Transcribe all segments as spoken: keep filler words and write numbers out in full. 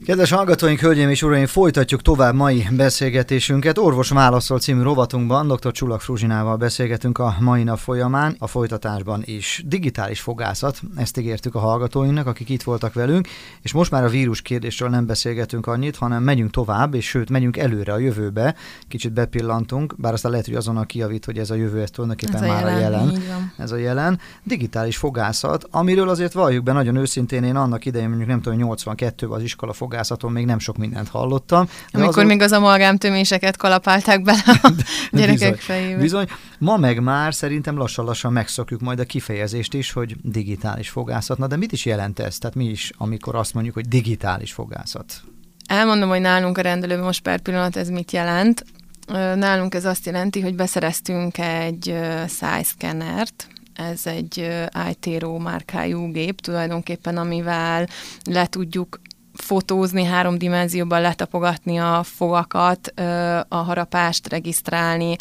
Kedves hallgatóink, hölgyeim és uraim, folytatjuk tovább mai beszélgetésünket. Orvos válaszol című rovatunkban dr. Csullag Fruzsinával beszélgetünk a mai nap folyamán, a folytatásban is. Digitális fogászat, ezt ígértük a hallgatóinknak, akik itt voltak velünk, és most már a vírus kérdésről nem beszélgetünk annyit, hanem megyünk tovább, és sőt, megyünk előre a jövőbe, kicsit bepillantunk, bár aztán lehet, hogy azonnal kijavít, hogy ez a jövő, ez tulajdonképpen ez már a jelen. A jelen. Ez a jelen. Digitális fogászat, amiről azért valljuk be nagyon őszintén, én annak idején mondjuk nem tudom, nyolcvankettőben az iskola fogászaton még nem sok mindent hallottam. Amikor azon... még az amalgám töméseket kalapálták bele a gyerekek bizony, fejébe. Bizony. Ma meg már szerintem lassan-lassan megszokjuk majd a kifejezést is, hogy digitális fogászat. Na de mit is jelent ez? Tehát mi is, amikor azt mondjuk, hogy digitális fogászat? Elmondom, hogy nálunk a rendelőben most per pillanat ez mit jelent. Nálunk ez azt jelenti, hogy beszereztünk egy szájszkennert. Ez egy iTero márkájú gép tulajdonképpen, amivel le tudjuk fotózni, három dimenzióban letapogatni a fogakat, a harapást regisztrálni,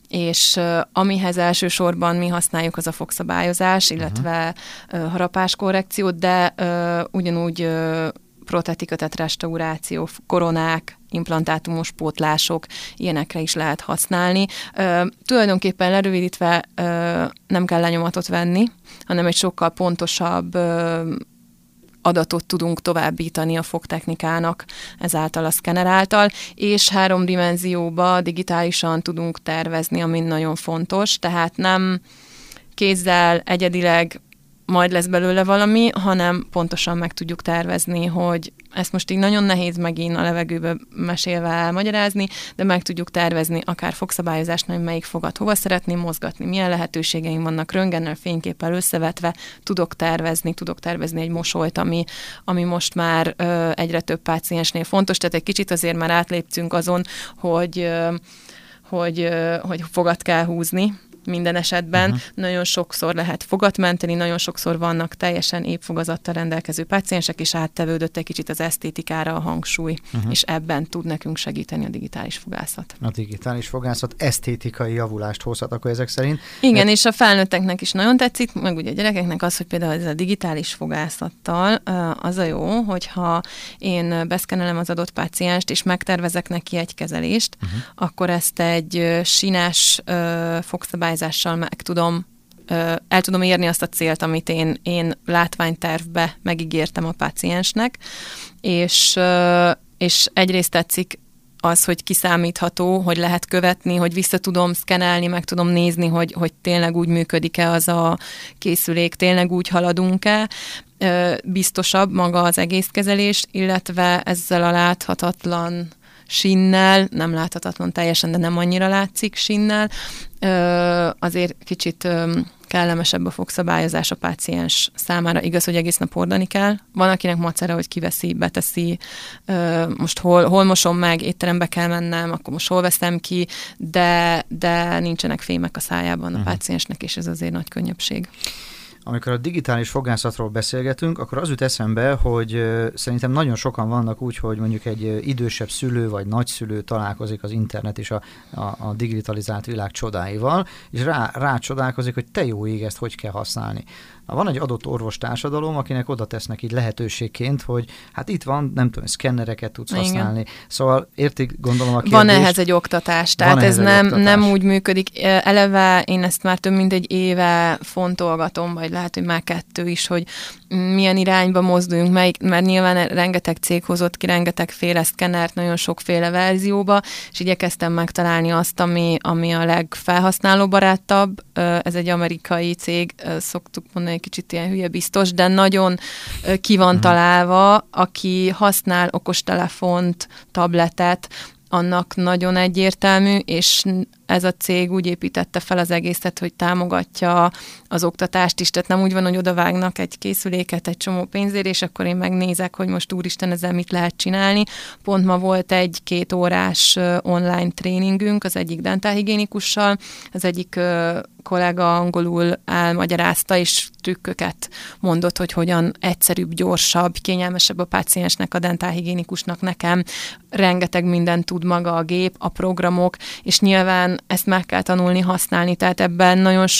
és amihez elsősorban mi használjuk, az a fogszabályozás, illetve uh-huh. harapáskorrekciót, de ugyanúgy protetika, tehát restauráció, koronák, implantátumos pótlások, ilyenekre is lehet használni. Ö, tulajdonképpen lerövidítve ö, nem kell lenyomatot venni, hanem egy sokkal pontosabb ö, adatot tudunk továbbítani a fogtechnikának ezáltal a szkenner által, és három dimenzióba digitálisan tudunk tervezni, ami nagyon fontos, tehát nem kézzel egyedileg majd lesz belőle valami, hanem pontosan meg tudjuk tervezni, hogy ezt most így nagyon nehéz megint a levegőbe mesélve elmagyarázni, de meg tudjuk tervezni akár fogszabályozásnál, melyik fogat hova szeretném mozgatni, milyen lehetőségeim vannak, röntgennel, fényképpel összevetve, tudok tervezni, tudok tervezni egy mosolyt, ami, ami most már ö, egyre több páciensnél fontos, tehát egy kicsit azért már átléptünk azon, hogy, ö, hogy, ö, hogy fogat kell húzni, minden esetben. Uh-huh. Nagyon sokszor lehet fogat menteni, nagyon sokszor vannak teljesen épp fogazattal rendelkező páciensek, és áttevődött egy kicsit az esztétikára a hangsúly, uh-huh. és ebben tud nekünk segíteni a digitális fogászat. A digitális fogászat esztétikai javulást hozhat akkor ezek szerint. Igen, Mert... és a felnőtteknek is nagyon tetszik, meg ugye a gyerekeknek az, hogy például ez a digitális fogászattal az a jó, hogyha én beszkenelem az adott pácienst, és megtervezek neki egy kezelést, uh-huh. akkor ezt egy sínás fogszabály meg tudom, el tudom érni azt a célt, amit én, én látványtervbe megígértem a páciensnek, és, és egyrészt tetszik az, hogy kiszámítható, hogy lehet követni, hogy vissza tudom szkenelni, meg tudom nézni, hogy, hogy tényleg úgy működik-e az a készülék, tényleg úgy haladunk-e, biztosabb maga az egész kezelés, illetve ezzel a láthatatlan sínnel, nem láthatatlan teljesen, de nem annyira látszik sínnel, azért kicsit kellemesebb a fogszabályozás a páciens számára. Igaz, hogy egész nap hordani kell. Van, akinek macera, hogy kiveszi, beteszi, most hol, hol mosom meg, étterembe kell mennem, akkor most hol veszem ki, de, de nincsenek fémek a szájában a páciensnek, és ez azért nagy könnyebbség. Amikor a digitális fogászatról beszélgetünk, akkor az jut eszembe, hogy szerintem nagyon sokan vannak úgy, hogy mondjuk egy idősebb szülő vagy nagyszülő találkozik az internet és a, a, a digitalizált világ csodáival, és rá, rá csodálkozik, hogy te jó ég, ezt hogy kell használni. Van egy adott orvostársadalom, akinek oda tesznek így lehetőségként, hogy hát itt van, nem tudom, szkennereket tudsz igen. használni. Szóval értik, gondolom a kérdést. Van ehhez egy oktatás, tehát ez nem, nem úgy működik. Eleve én ezt már több mint egy éve fontolgatom, vagy lehet, hogy már kettő is, hogy milyen irányba mozduljunk, melyik, mert nyilván rengeteg cég hozott ki rengeteg féle szkennert, nagyon sokféle verzióba, és igyekeztem megtalálni azt, ami, ami a legfelhasználóbarátabb. Ez egy amerikai cég, szoktuk mondani, egy kicsit ilyen hülye biztos, de nagyon ki van találva, aki használ okostelefont, tabletet, annak nagyon egyértelmű, és ez a cég úgy építette fel az egészet, hogy támogatja az oktatást is, tehát nem úgy van, hogy odavágnak egy készüléket egy csomó pénzért, és akkor én megnézek, hogy most úristen ezzel mit lehet csinálni. Pont ma volt egy két órás online tréningünk az egyik dentálhigiénikussal, az egyik kollega angolul elmagyarázta, és trükköket mondott, hogy hogyan egyszerűbb, gyorsabb, kényelmesebb a páciensnek, a dentálhigiénikusnak, nekem. Rengeteg mindent tud maga a gép, a programok, és nyilván ezt meg kell tanulni használni, tehát ebben nagyon sok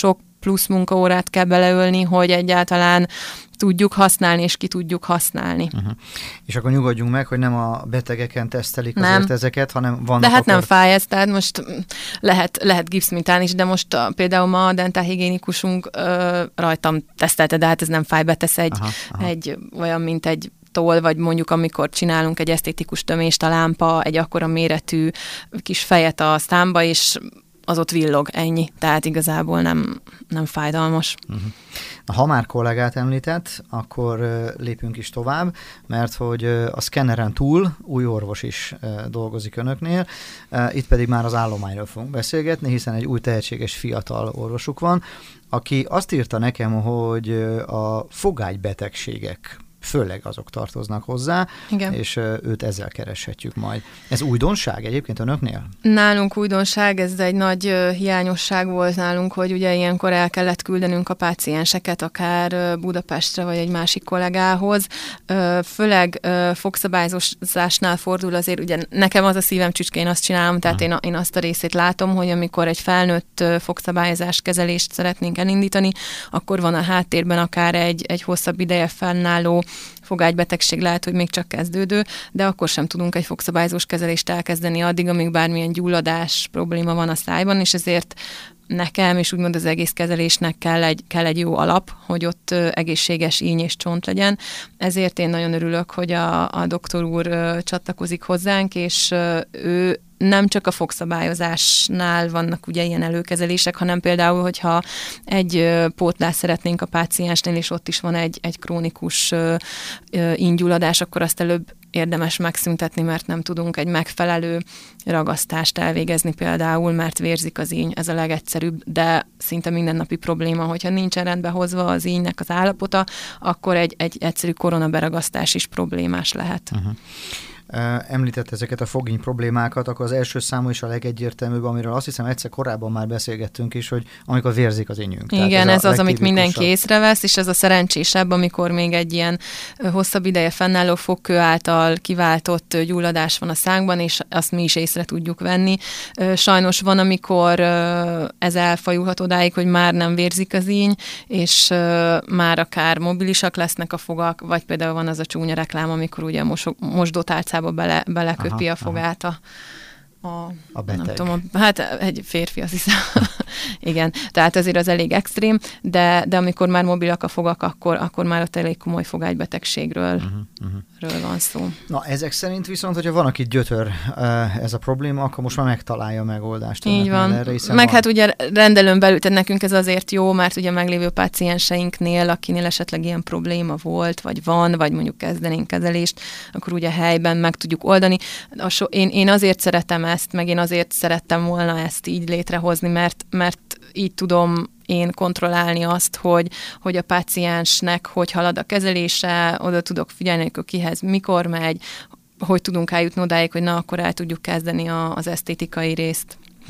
plusz munkaórát kell beleölni, hogy egyáltalán tudjuk használni, és ki tudjuk használni. Uh-huh. És akkor nyugodjunk meg, hogy nem a betegeken tesztelik nem. azért ezeket, hanem vannak... De hát akkor... nem fáj ez, tehát most lehet, lehet gipszmintán is, de most a, például ma a dentálhigiénikusunk ö, rajtam tesztelte, de hát ez nem fáj, betesz egy, aha, aha. egy olyan, mint egy toll, vagy mondjuk amikor csinálunk egy esztétikus tömést a lámpa, egy akkora méretű kis fejet a számba, és az ott villog, ennyi. Tehát igazából nem, nem fájdalmas. Uh-huh. Ha már kollégát említett, akkor uh, lépjünk is tovább, mert hogy uh, a szkenneren túl új orvos is uh, dolgozik önöknél. Uh, itt pedig már az állományról fogunk beszélgetni, hiszen egy új tehetséges fiatal orvosuk van, aki azt írta nekem, hogy uh, a fogágybetegségek főleg azok tartoznak hozzá, igen. És őt ezzel kereshetjük majd. Ez újdonság egyébként önöknél? Nálunk újdonság, ez egy nagy hiányosság volt nálunk, hogy ugye ilyenkor el kellett küldenünk a pácienseket, akár Budapestre vagy egy másik kollégához. Főleg fogszabályozásnál fordul azért, ugye nekem az a szívem csücske, én azt csinálom, tehát én, én azt a részét látom, hogy amikor egy felnőtt fogszabályozás kezelést szeretnénk elindítani, akkor van a háttérben akár egy, egy hosszabb ideje fennálló fogágybetegség, lehet, hogy még csak kezdődő, de akkor sem tudunk egy fogszabályozós kezelést elkezdeni addig, amíg bármilyen gyulladás probléma van a szájban, és ezért nekem, és úgymond az egész kezelésnek kell egy, kell egy jó alap, hogy ott egészséges íny és csont legyen. Ezért én nagyon örülök, hogy a, a doktor úr csatlakozik hozzánk, és ő nem csak a fogszabályozásnál vannak ugye ilyen előkezelések, hanem például, hogyha egy pótlást szeretnénk a páciensnél, és ott is van egy, egy krónikus íngyulladás, akkor azt előbb érdemes megszüntetni, mert nem tudunk egy megfelelő ragasztást elvégezni például, mert vérzik az íny, ez a legegyszerűbb, de szinte mindennapi probléma, hogyha nincsen rendbe hozva az ínynek az állapota, akkor egy, egy egyszerű koronaberagasztás is problémás lehet. Uh-huh. Említett ezeket a fogény problémákat, akkor az első számú is a legegyértelműbb, amiről azt hiszem egyszer korábban már beszélgettünk is, hogy amikor vérzik az ínyünk. Igen, ez, ez az, amit mindenki észrevesz, és ez a szerencsésebb, amikor még egy ilyen hosszabb ideje fennálló fogkő által kiváltott gyulladás van a szánkban, és azt mi is észre tudjuk venni. Sajnos van, amikor ez elfajulhat odáig, hogy már nem vérzik az íny, és már akár mobilisak lesznek a fogak, vagy például van az a csúnya reklám, amikor ugye a mosdótálcában Bele, beleköpi aha, a fogát a, a, a beteg. Nem tudom, a, hát egy férfi, azt hiszem. Igen, tehát azért az elég extrém, de, de amikor már mobilak a fogak, akkor, akkor már ott elég komoly fogágybetegségről uh-huh, uh-huh. van szó. Na, ezek szerint viszont, hogyha van, aki gyötör ez a probléma, akkor most már megtalálja a megoldást. Így van. Erre, meg van. Hát ugye rendelőn belül, tehát nekünk ez azért jó, mert ugye meglévő pácienseinknél, akinél esetleg ilyen probléma volt, vagy van, vagy mondjuk kezdenénk kezelést, akkor ugye helyben meg tudjuk oldani. A so, én, én azért szeretem ezt, meg én azért szerettem volna ezt így létrehozni, mert, mert így tudom én kontrollálni azt, hogy, hogy a páciensnek hogy halad a kezelése, oda tudok figyelni, hogy kihez mikor megy, hogy tudunk eljutni odáig, hogy na, akkor el tudjuk kezdeni a, az esztétikai részt. Uh-huh.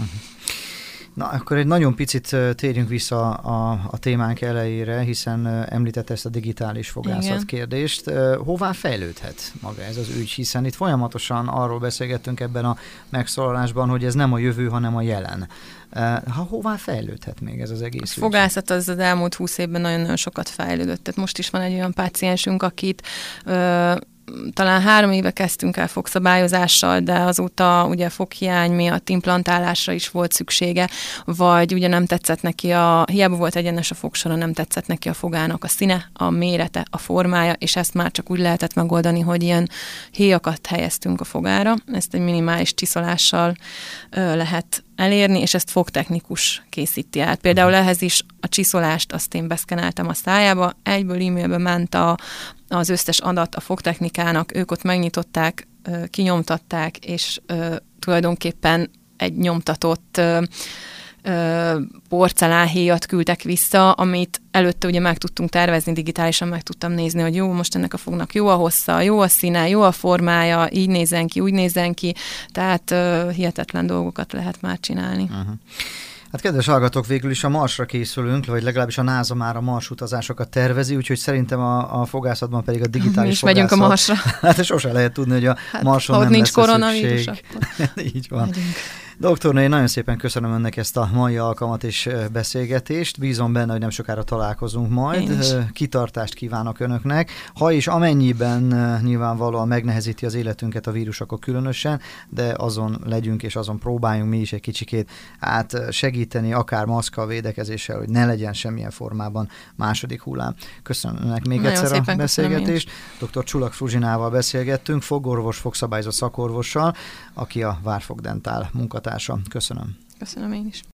Na, akkor egy nagyon picit térjünk vissza a, a témánk elejére, hiszen említette ezt a digitális fogászat igen. kérdést. Hová fejlődhet maga ez az ügy, hiszen itt folyamatosan arról beszélgettünk ebben a megszólalásban, hogy ez nem a jövő, hanem a jelen. Ha hová fejlődhet még ez az egész ügy? A fogászat az az elmúlt húsz évben nagyon-nagyon sokat fejlődött. Tehát most is van egy olyan páciensünk, akit ö, talán három éve kezdtünk el fogszabályozással, de azóta ugye foghiány miatt implantálásra is volt szüksége, vagy ugye nem tetszett neki a, hiába volt egyenes a fogsora, nem tetszett neki a fogának a színe, a mérete, a formája, és ezt már csak úgy lehetett megoldani, hogy ilyen héjakat helyeztünk a fogára. Ezt egy minimális csiszolással ö, lehet elérni, és ezt fogtechnikus készíti át. Például ehhez is a csiszolást azt én beszkeneltem a szájába, egyből e-mailbe ment a, az összes adat a fogtechnikának, ők ott megnyitották, kinyomtatták, és ö, tulajdonképpen egy nyomtatott ö, ö, porcelánhéjat küldtek vissza, amit előtte ugye meg tudtunk tervezni, digitálisan meg tudtam nézni, hogy jó, most ennek a fognak jó a hossza, jó a színe, jó a formája, így nézzen ki, úgy nézzen ki, tehát ö, hihetetlen dolgokat lehet már csinálni. Uh-huh. Hát kedves hallgatók, végül is a Marsra készülünk, vagy legalábbis a NASA már a Mars utazásokat tervezi, úgyhogy szerintem a, a fogászatban pedig a digitális Mi is fogászat. megyünk a Marsra. Hát sosem lehet tudni, hogy a hát, Marson nem nincs lesz szükség. akkor. Így van. Megyünk. Doktornő, én nagyon szépen köszönöm önnek ezt a mai alkalmat és beszélgetést. Bízom benne, hogy nem sokára találkozunk majd. Kitartást kívánok önöknek. Ha és amennyiben nyilvánvalóan megnehezíti az életünket a vírus, akkor különösen, de azon legyünk és azon próbáljunk mi is egy kicsikét át segíteni, akár maszkkal, védekezéssel, hogy ne legyen semmilyen formában második hullám. Köszönöm önnek még nagyon egyszer a beszélgetést. doktor Csulak Fruzsinával beszélgettünk, fogorvos, fogszabályzó szakorvossal, aki a Várfog Dentál munkatársa. Köszönöm. Köszönöm én is.